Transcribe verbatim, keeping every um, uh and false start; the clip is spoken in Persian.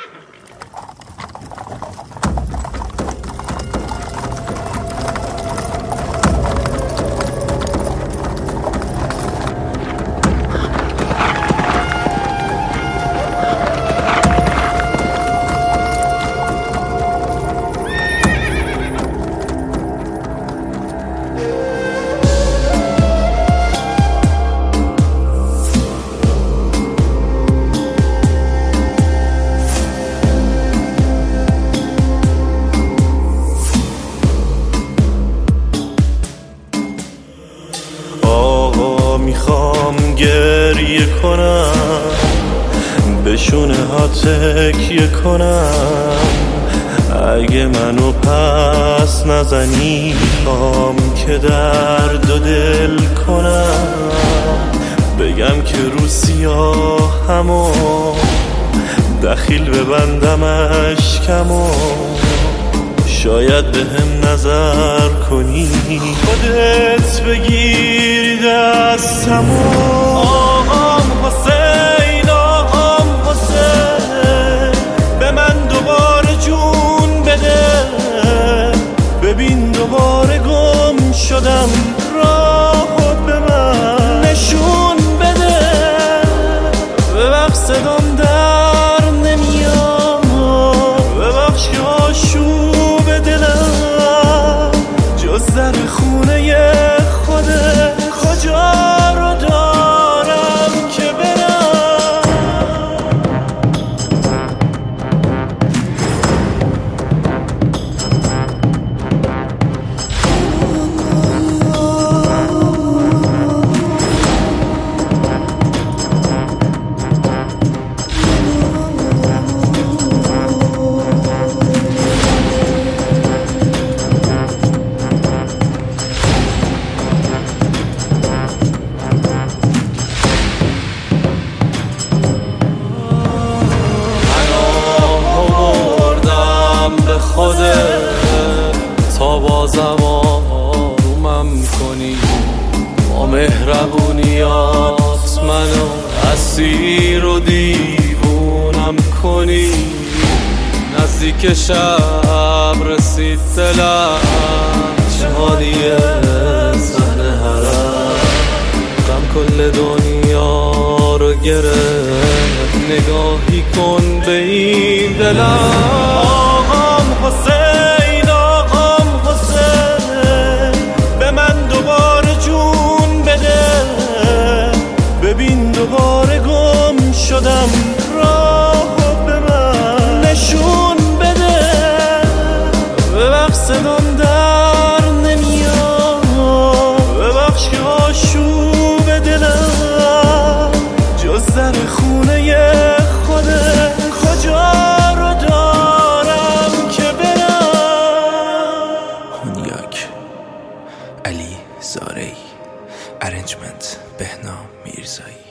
میخوام گریه کنم، به شونه ها تکیه کنم. اگه منو پس نزنی میخوام که درد و دل کنم. بگم که رو سیاهمو دخیل ببندم اشکمو، شاید به هم نظر کنی، خودت بگیری دستمو. آقام حسین، آقام حسین، به من دوباره جون بده. ببین دوباره گم شدم، راهو به من نشون بده. ببخش صدام در نمیاد، ببخش که آشوب دلم جز در خونه خوده کجا رو دارم که برم. تا بازم آرومم کنی، با مهربونیات منو اسیر و دیوونم کنی. نزدیک شب رسید دلم، شادیه زن حرم، غم کل دنیا رو گرفت. نگاهی کن به این دلم. آقام حسین، آقام حسین، به من دوباره جون بده. ببین دوباره گم شدم، راهو به من نشون بده. ببخش صدام در نمیاد، ببخش که آشوب دلم جز در خونه خوده کجا رو دارم که برم. هونیاک علی زارعی، ارنجمنت بهنام میرزایی.